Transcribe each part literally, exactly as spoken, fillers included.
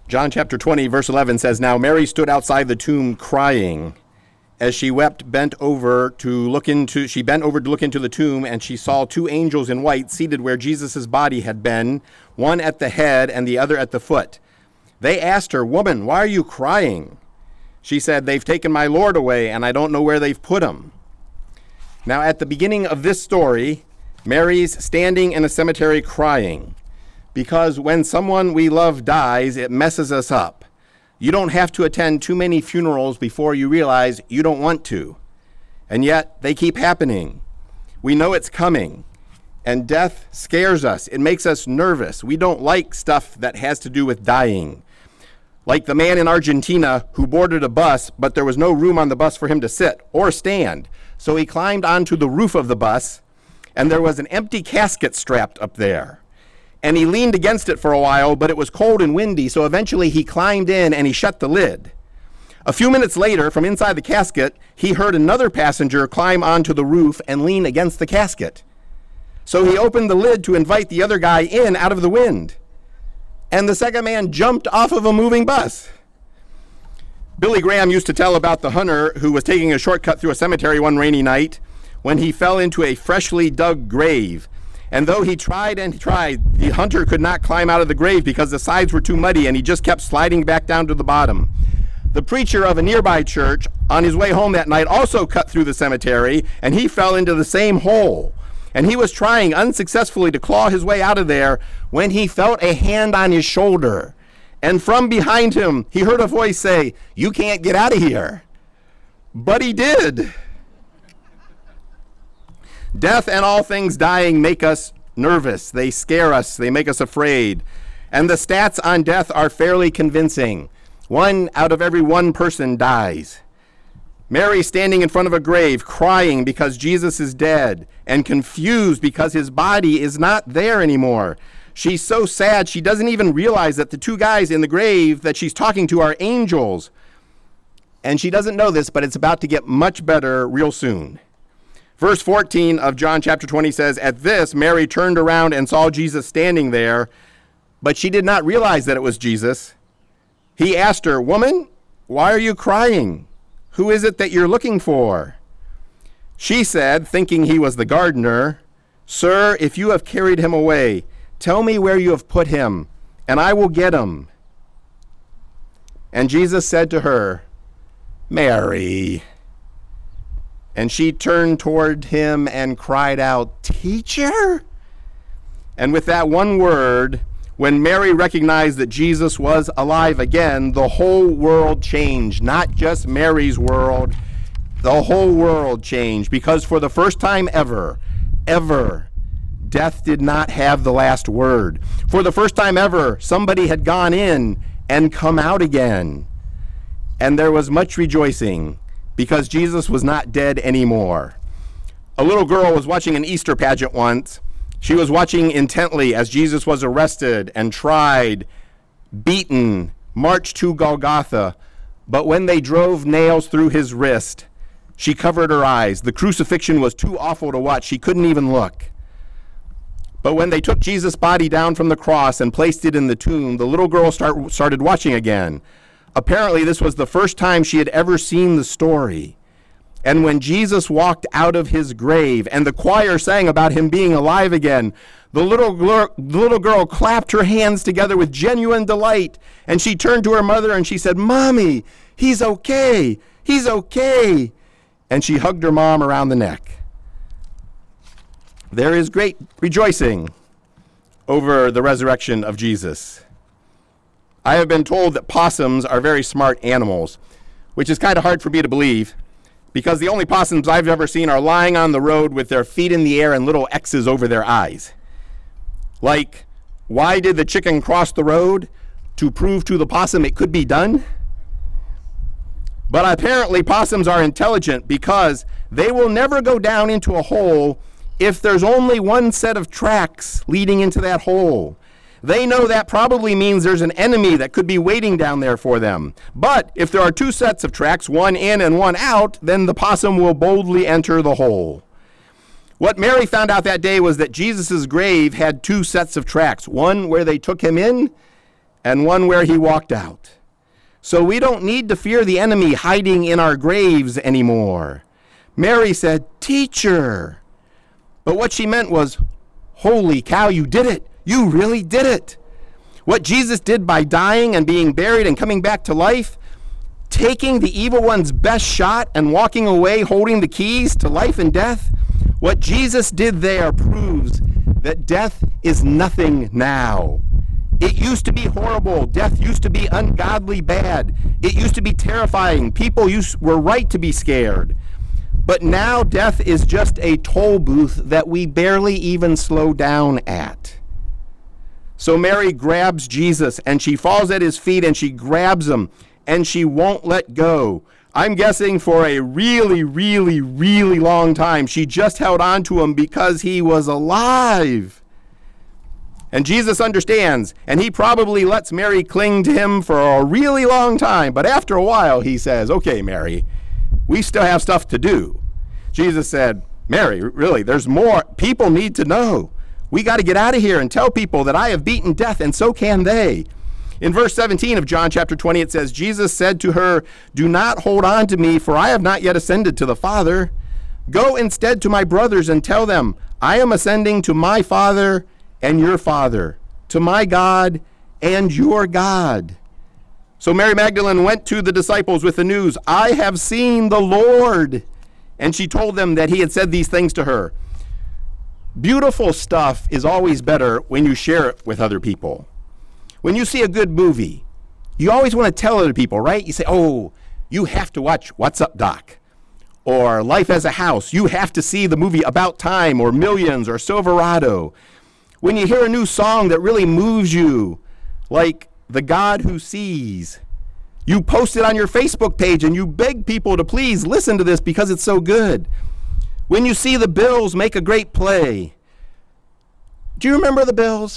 John chapter twenty, verse eleven says, "Now Mary stood outside the tomb crying. As she wept, bent over to look into, she bent over to look into the tomb, and she saw two angels in white seated where Jesus' body had been, one at the head and the other at the foot. They asked her, 'Woman, why are you crying?' She said, 'They've taken my Lord away, and I don't know where they've put him.'" Now, at the beginning of this story, Mary's standing in a cemetery crying, because when someone we love dies, it messes us up. You don't have to attend too many funerals before you realize you don't want to. And yet, they keep happening. We know it's coming. And death scares us. It makes us nervous. We don't like stuff that has to do with dying. Like the man in Argentina who boarded a bus, but there was no room on the bus for him to sit or stand. So he climbed onto the roof of the bus, and there was an empty casket strapped up there. And he leaned against it for a while, but it was cold and windy, so eventually he climbed in and he shut the lid. A few minutes later, from inside the casket, he heard another passenger climb onto the roof and lean against the casket. So he opened the lid to invite the other guy in out of the wind. And the second man jumped off of a moving bus. Billy Graham used to tell about the hunter who was taking a shortcut through a cemetery one rainy night when he fell into a freshly dug grave. And though he tried and tried, the hunter could not climb out of the grave because the sides were too muddy, and he just kept sliding back down to the bottom. The preacher of a nearby church on his way home that night also cut through the cemetery, and he fell into the same hole. And he was trying unsuccessfully to claw his way out of there when he felt a hand on his shoulder. And from behind him, he heard a voice say, "You can't get out of here." But he did. Death and all things dying make us nervous. They scare us. They make us afraid. And the stats on death are fairly convincing. One out of every one person dies. Mary standing in front of a grave, crying because Jesus is dead, and confused because his body is not there anymore. She's so sad she doesn't even realize that the two guys in the grave that she's talking to are angels. And she doesn't know this, but it's about to get much better real soon. Verse fourteen of John chapter twenty says, "At this, Mary turned around and saw Jesus standing there, but she did not realize that it was Jesus. He asked her, 'Woman, why are you crying? Who is it that you're looking for?' She said, thinking he was the gardener, 'Sir, if you have carried him away, tell me where you have put him, and I will get him.' And Jesus said to her, 'Mary.' And she turned toward him and cried out, 'Teacher?' And with that one word, when Mary recognized that Jesus was alive again, the whole world changed. Not just Mary's world, the whole world changed. Because for the first time ever, ever, death did not have the last word. For the first time ever, somebody had gone in and come out again. And there was much rejoicing, because Jesus was not dead anymore. A little girl was watching an Easter pageant once. She was watching intently as Jesus was arrested and tried, beaten, marched to Golgotha. But when they drove nails through his wrist, she covered her eyes. The crucifixion was too awful to watch. She couldn't even look. But when they took Jesus' body down from the cross and placed it in the tomb, the little girl start, started watching again. Apparently, this was the first time she had ever seen the story. And when Jesus walked out of his grave and the choir sang about him being alive again, the little, girl, the little girl clapped her hands together with genuine delight. And she turned to her mother and she said, "Mommy, he's okay. He's okay." And she hugged her mom around the neck. There is great rejoicing over the resurrection of Jesus. I have been told that possums are very smart animals, which is kind of hard for me to believe, because the only possums I've ever seen are lying on the road with their feet in the air and little X's over their eyes. Like, why did the chicken cross the road? To prove to the possum it could be done? But apparently possums are intelligent, because they will never go down into a hole if there's only one set of tracks leading into that hole. They know that probably means there's an enemy that could be waiting down there for them. But if there are two sets of tracks, one in and one out, then the possum will boldly enter the hole. What Mary found out that day was that Jesus' grave had two sets of tracks, one where they took him in and one where he walked out. So we don't need to fear the enemy hiding in our graves anymore. Mary said, "Teacher." But what she meant was, "Holy cow, you did it. You really did it." What Jesus did by dying and being buried and coming back to life, taking the evil one's best shot and walking away holding the keys to life and death, what Jesus did there proves that death is nothing now. It used to be horrible. Death used to be ungodly bad. It used to be terrifying. People used, were right to be scared. But now death is just a toll booth that we barely even slow down at. So Mary grabs Jesus and she falls at his feet and she grabs him and she won't let go. I'm guessing for a really, really, really long time. She just held on to him because he was alive. And Jesus understands, and he probably lets Mary cling to him for a really long time. But after a while, he says, "Okay, Mary, we still have stuff to do." Jesus said, "Mary, really, there's more. People need to know. We got to get out of here and tell people that I have beaten death, and so can they." In verse seventeen of John chapter twenty, it says, Jesus said to her, "Do not hold on to me, for I have not yet ascended to the Father. Go instead to my brothers and tell them, I am ascending to my Father and your Father, to my God and your God." So Mary Magdalene went to the disciples with the news, "I have seen the Lord." And she told them that he had said these things to her. Beautiful stuff is always better when you share it with other people. When you see a good movie, you always want to tell other people, right? You say, "Oh, you have to watch What's Up, Doc?" Or Life as a House. You have to see the movie About Time or Millions or Silverado. When you hear a new song that really moves you, like The God Who Sees, you post it on your Facebook page and you beg people to please listen to this because it's so good. When you see the Bills make a great play. Do you remember the Bills?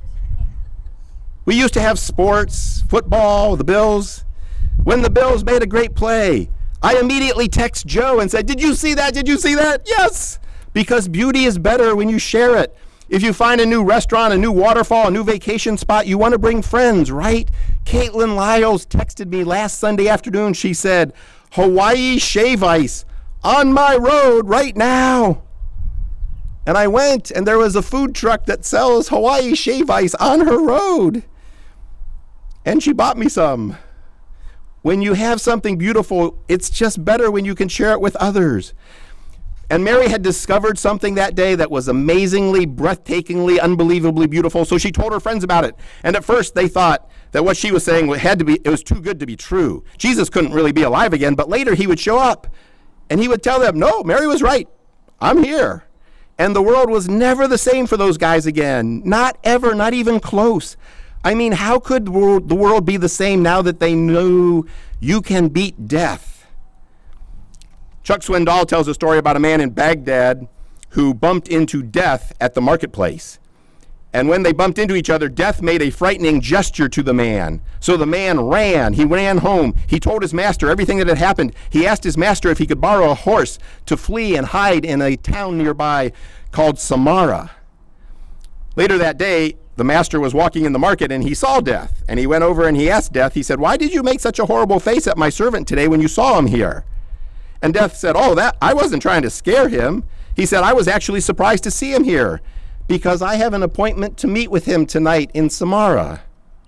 We used to have sports, football, the Bills. When the Bills made a great play, I immediately text Joe and said, "Did you see that? Did you see that?" Yes, because beauty is better when you share it. If you find a new restaurant, a new waterfall, a new vacation spot, you want to bring friends, right? Caitlin Lyles texted me last Sunday afternoon. She said, "Hawaii shave ice on my road right now." And I went, and there was a food truck that sells Hawaii shave ice on her road. And she bought me some. When you have something beautiful, it's just better when you can share it with others. And Mary had discovered something that day that was amazingly, breathtakingly, unbelievably beautiful. So she told her friends about it. And at first they thought that what she was saying had to be, it was too good to be true. Jesus couldn't really be alive again, but later he would show up and he would tell them, "No, Mary was right. I'm here." And the world was never the same for those guys again. Not ever, not even close. I mean, how could the world, the world be the same now that they knew you can beat death? Chuck Swindoll tells a story about a man in Baghdad who bumped into death at the marketplace. And when they bumped into each other, death made a frightening gesture to the man. So the man ran. He ran home. He told his master everything that had happened. He asked his master if he could borrow a horse to flee and hide in a town nearby called Samara. Later that day, the master was walking in the market and he saw Death. And he went over and he asked Death, he said, "Why did you make such a horrible face at my servant today when you saw him here?" And Death said, "Oh, that I wasn't trying to scare him." He said, "I was actually surprised to see him here because I have an appointment to meet with him tonight in Samara."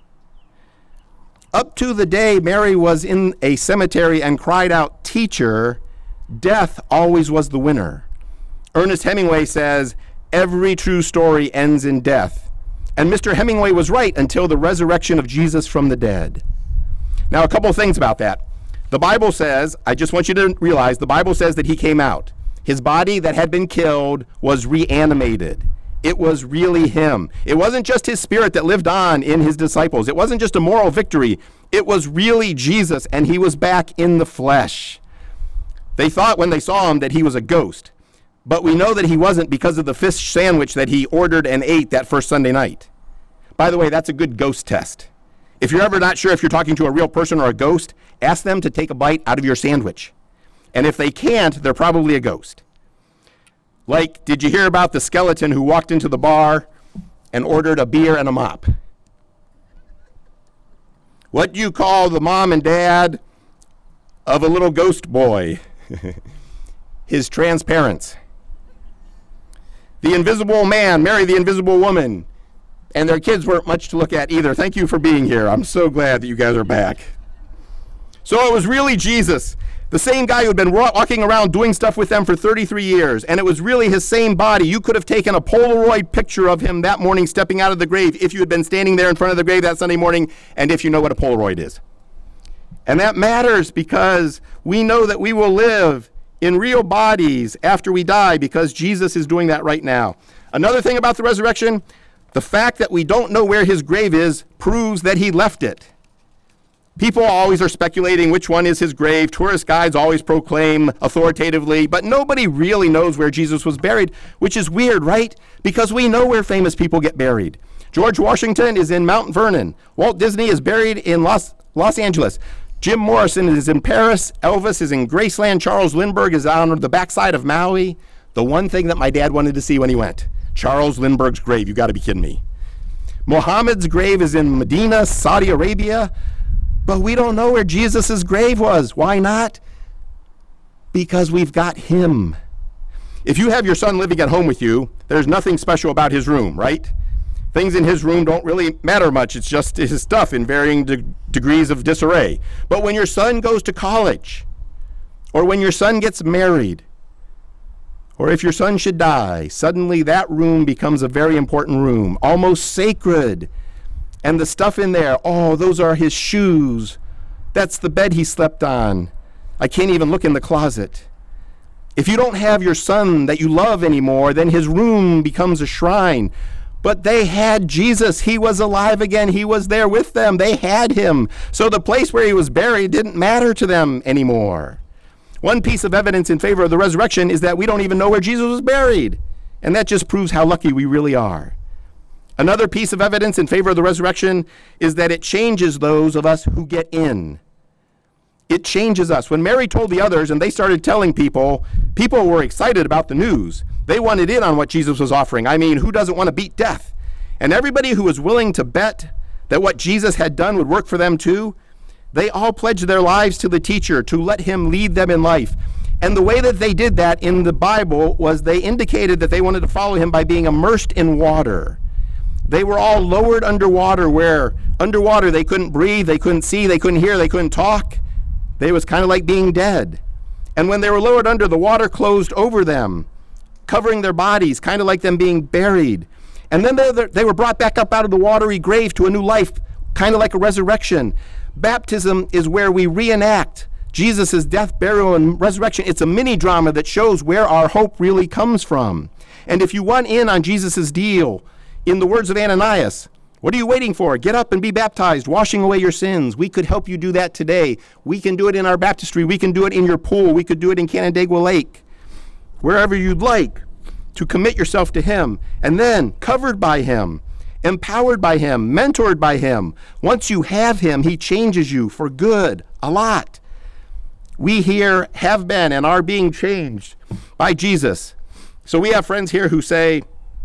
Up to the day Mary was in a cemetery and cried out, "Teacher," death always was the winner. Ernest Hemingway says, "Every true story ends in death." And Mister Hemingway was right until the resurrection of Jesus from the dead. Now, a couple of things about that. The Bible says, I just want you to realize, the Bible says that he came out. His body that had been killed was reanimated. It was really him. It wasn't just his spirit that lived on in his disciples. It wasn't just a moral victory. It was really Jesus, and he was back in the flesh. They thought when they saw him that he was a ghost. But we know that he wasn't because of the fish sandwich that he ordered and ate that first Sunday night. By the way, that's a good ghost test. If you're ever not sure if you're talking to a real person or a ghost, ask them to take a bite out of your sandwich. And if they can't, they're probably a ghost. Like, did you hear about the skeleton who walked into the bar and ordered a beer and a mop? What do you call the mom and dad of a little ghost boy? His transparents. The invisible man married the invisible woman, and their kids weren't much to look at either. Thank you for being here. I'm so glad that you guys are back. So it was really Jesus, the same guy who had been walking around doing stuff with them for thirty-three years, and it was really his same body. You could have taken a Polaroid picture of him that morning stepping out of the grave if you had been standing there in front of the grave that Sunday morning, and if you know what a Polaroid is. And that matters because we know that we will live in real bodies after we die because Jesus is doing that right now. Another thing about the resurrection, the fact that we don't know where his grave is proves that he left it. People always are speculating which one is his grave. Tourist guides always proclaim authoritatively, but nobody really knows where Jesus was buried, which is weird, right? Because we know where famous people get buried. George Washington is in Mount Vernon. Walt Disney is buried in Los, Los Angeles. Jim Morrison is in Paris. Elvis is in Graceland. Charles Lindbergh is on the backside of Maui. The one thing that my dad wanted to see when he went. Charles Lindbergh's grave. You got to be kidding me. Muhammad's grave is in Medina, Saudi Arabia. But we don't know where Jesus' grave was. Why not? Because we've got him. If you have your son living at home with you, there's nothing special about his room, right? Things in his room don't really matter much. It's just his stuff in varying de- degrees of disarray. But when your son goes to college, or when your son gets married, or if your son should die, suddenly that room becomes a very important room, almost sacred. And the stuff in there, oh, those are his shoes. That's the bed he slept on. I can't even look in the closet. If you don't have your son that you love anymore, then his room becomes a shrine. But they had Jesus. He was alive again. He was there with them. They had him. So the place where he was buried didn't matter to them anymore. One piece of evidence in favor of the resurrection is that we don't even know where Jesus was buried. And that just proves how lucky we really are. Another piece of evidence in favor of the resurrection is that it changes those of us who get in. It changes us. When Mary told the others and they started telling people, people were excited about the news. They wanted in on what Jesus was offering. I mean, who doesn't want to beat death? And everybody who was willing to bet that what Jesus had done would work for them too, they all pledged their lives to the teacher to let him lead them in life. And the way that they did that in the Bible was they indicated that they wanted to follow him by being immersed in water. They were all lowered underwater where underwater they couldn't breathe, they couldn't see, they couldn't hear, they couldn't talk. They was kind of like being dead. And when they were lowered under, the water closed over them, covering their bodies, kind of like them being buried. And then they, they were brought back up out of the watery grave to a new life, kind of like a resurrection. Baptism is where we reenact Jesus' death, burial, and resurrection. It's a mini drama that shows where our hope really comes from. And if you want in on Jesus' deal, in the words of Ananias, what are you waiting for? Get up and be baptized, washing away your sins. We could help you do that today. We can do it in our baptistry. We can do it in your pool. We could do it in Canandaigua Lake. Wherever you'd like to commit yourself to him. And then, covered by him, empowered by him, mentored by him. Once you have him, he changes you for good, a lot. We here have been and are being changed by Jesus. So we have friends here who say,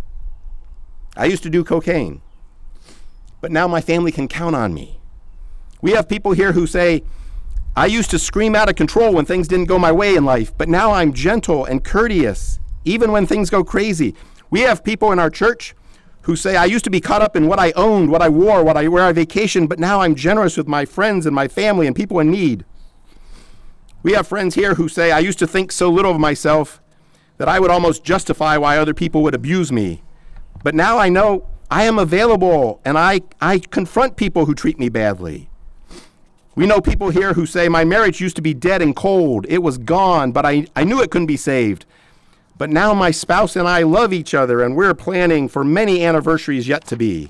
I used to do cocaine, but now my family can count on me. We have people here who say, I used to scream out of control when things didn't go my way in life, but now I'm gentle and courteous, even when things go crazy. We have people in our church who say, I used to be caught up in what I owned, what I wore, what I, where I vacationed, but now I'm generous with my friends and my family and people in need. We have friends here who say, I used to think so little of myself that I would almost justify why other people would abuse me. But now I know I am available and I, I confront people who treat me badly. We know people here who say, my marriage used to be dead and cold. It was gone, but I, I knew it couldn't be saved. But now my spouse and I love each other and we're planning for many anniversaries yet to be.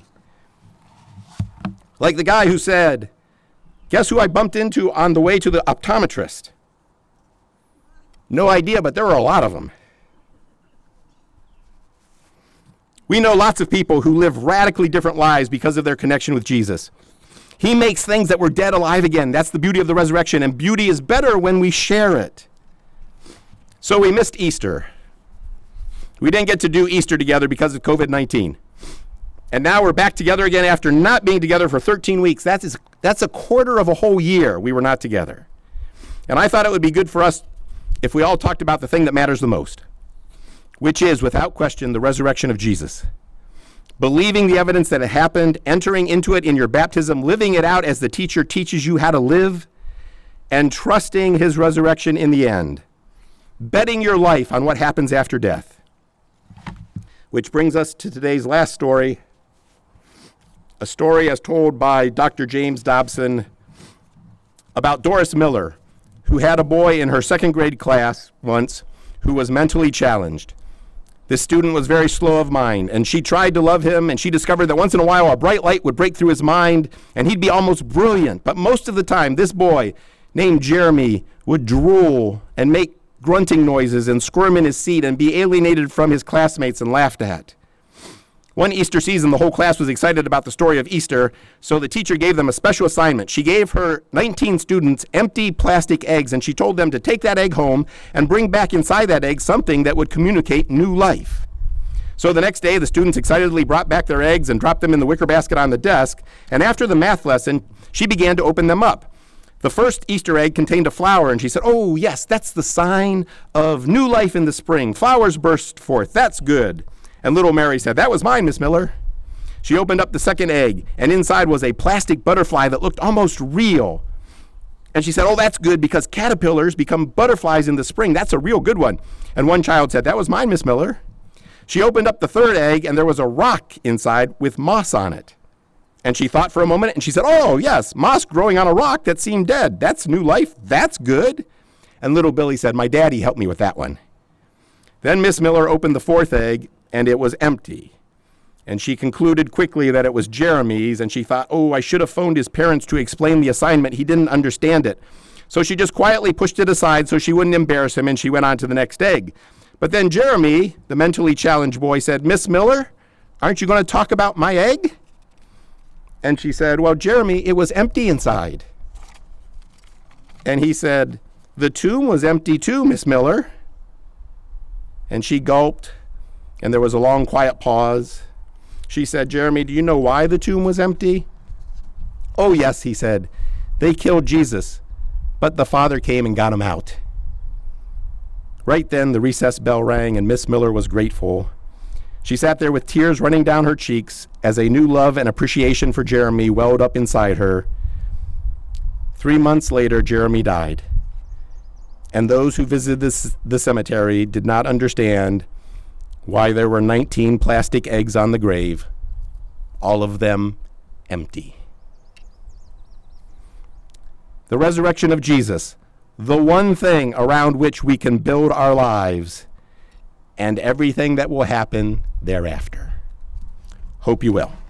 Like the guy who said, guess who I bumped into on the way to the optometrist? No idea, but there were a lot of them. We know lots of people who live radically different lives because of their connection with Jesus. He makes things that were dead alive again. That's the beauty of the resurrection, and beauty is better when we share it. So we missed Easter. We didn't get to do Easter together because of covid nineteen. And now we're back together again after not being together for thirteen weeks. That is, that's a quarter of a whole year we were not together. And I thought it would be good for us if we all talked about the thing that matters the most, which is, without question, the resurrection of Jesus. Believing the evidence that it happened, entering into it in your baptism, living it out as the teacher teaches you how to live, and trusting his resurrection in the end. Betting your life on what happens after death. Which brings us to today's last story, a story as told by Doctor James Dobson about Doris Miller, who had a boy in her second grade class once who was mentally challenged. This student was very slow of mind, and she tried to love him, and she discovered that once in a while a bright light would break through his mind, and he'd be almost brilliant. But most of the time, this boy, named Jeremy, would drool and make grunting noises and squirm in his seat and be alienated from his classmates and laughed at. One Easter season, the whole class was excited about the story of Easter, so the teacher gave them a special assignment. She gave her nineteen students empty plastic eggs, and she told them to take that egg home and bring back inside that egg something that would communicate new life. So the next day, the students excitedly brought back their eggs and dropped them in the wicker basket on the desk, and after the math lesson, she began to open them up. The first Easter egg contained a flower, and she said, "Oh, yes, that's the sign of new life in the spring. Flowers burst forth. That's good." And little Mary said, "That was mine, Miss Miller." She opened up the second egg, and inside was a plastic butterfly that looked almost real. And she said, "Oh, that's good because caterpillars become butterflies in the spring. That's a real good one." And one child said, "That was mine, Miss Miller." She opened up the third egg, and there was a rock inside with moss on it. And she thought for a moment, and she said, "Oh, yes, moss growing on a rock that seemed dead. That's new life. That's good." And little Billy said, "My daddy helped me with that one." Then Miss Miller opened the fourth egg, and it was empty. And she concluded quickly that it was Jeremy's, and she thought, "Oh, I should have phoned his parents to explain the assignment. He didn't understand it." So she just quietly pushed it aside so she wouldn't embarrass him, and she went on to the next egg. But then Jeremy, the mentally challenged boy, said, "Miss Miller, aren't you going to talk about my egg?" And she said, "Well, Jeremy, it was empty inside." And he said, "The tomb was empty too, Miss Miller." And she gulped, and there was a long, quiet pause. She said, "Jeremy, do you know why the tomb was empty?" "Oh, yes," he said. "They killed Jesus, but the Father came and got him out." Right then, the recess bell rang, and Miss Miller was grateful. She sat there with tears running down her cheeks as a new love and appreciation for Jeremy welled up inside her. Three months later, Jeremy died. And those who visited this, the cemetery did not understand why there were nineteen plastic eggs on the grave, all of them empty. The resurrection of Jesus, the one thing around which we can build our lives, and everything that will happen thereafter. Hope you will.